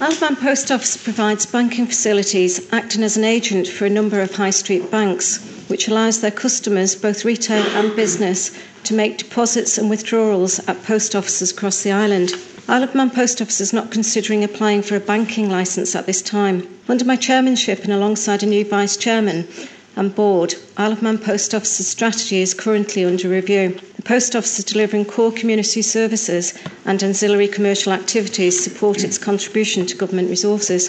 Isle of Man Post Office provides banking facilities acting as an agent for a number of high street banks, which allows their customers, both retail and business, to make deposits and withdrawals at post offices across the island. Isle of Man Post Office is not considering applying for a banking licence at this time. Under my chairmanship and alongside a new vice chairman and board, Isle of Man Post Office's strategy is currently under review. The Post Office is delivering core community services and ancillary commercial activities support its contribution to government resources.